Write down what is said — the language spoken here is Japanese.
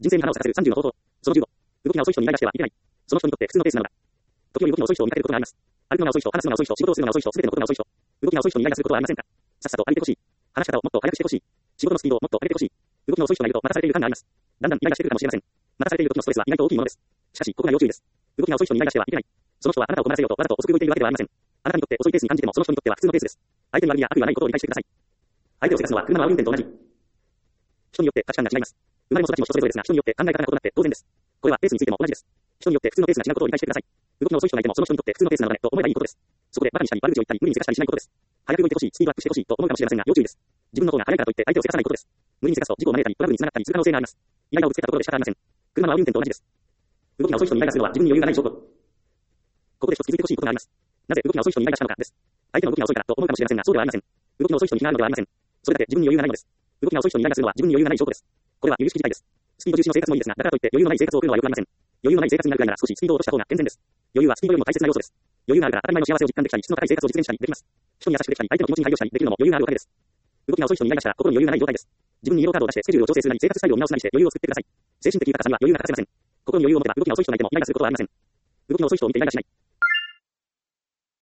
人生に花を咲かせる30の方法。その15。動きが遅い人にイライラしてはいけない。その人にとって普通のペースなのだ。時折動きの遅い人を見かけることがあります。歩くのが遅い人、話すのが遅い人、仕事をするのが遅い人、すべてのことが遅い人。動きが遅い人にイライラすることはありませんか？さっさと歩いてほしい。話し方をもっと早くしてほしい。仕事のスピードをもっと上げてほしい。動きの遅い人がいると待たされている感があります。だんだんイライラしてくるかもしれません。待たされている時のストレスは意外と大きいものです。しかし、ここが要注意です。動きが遅い人にイライラしてはいけない。その人はあなたを困らせようとわざと遅く動いているわけではありません。あなたにとって遅いペースに感じてもその人にとっては普通のペースです。相手に悪意や悪意はないことを理解してください。相手をせかすのは車のあおり運転と同じ。人によって価値観が違います。生まれも育ちも人それぞれですが、人によって考え方が異なって当然です。これはペースについても同じです。人によって普通のペースが違うことを理解してください。動きの遅い人がいてもその人にとって普通のペースなのだねと思えばいいことです。そこでバカにしたり悪口を言ったり無理にせかしたりしないことです。早く動いてほしい、スピードアップしてほしいと思うかもしれませんが要注意です。自分の方が速いからといって相手をせかさないことです。無理にせかすと事故を招いたりトラブルにつながったりする可能性があります。イライラをぶつけたところで仕方ありません。車のあおり運転と同じです。動きが遅い人にイライラするのは自分に余裕がない証拠。ここで一つ気づいてほしいことがあります。なぜ動きが遅い人にイライラしたのかです。相手の動きが遅いからと思うかもしれませんがそうではありません。動きの遅い人に気があるのではありません。それだけ自分に余裕がないのです。動きが遅い人にイライラするのは自分に余裕がない証拠です。これは由々しき事態です。スピード重視の生活もいいですが、だからといって余裕のない生活を送るのは良くありません。余裕のない生活になるくらいなら少しスピードを落とした方が健全です。余裕はスピードよりも大切な要素です。余裕があるから当たり前の幸せを実感できたり、質の高い生活を実現したりできます。人に優しくできたり、相手の気持ちに配慮したりできるのも余裕があるおかげです。動きが遅い人にイライラしたら心に余裕がない状態です。自分にイエローカードを出してスケジュールを調整するなり、生活スタイルを見直すなりして余裕を作ってください。精神的豊かさには余裕が欠かせません。心に余裕を持てば動きが遅い人がいてもイライラすることはありません。動きの遅い人を見てイライラしない。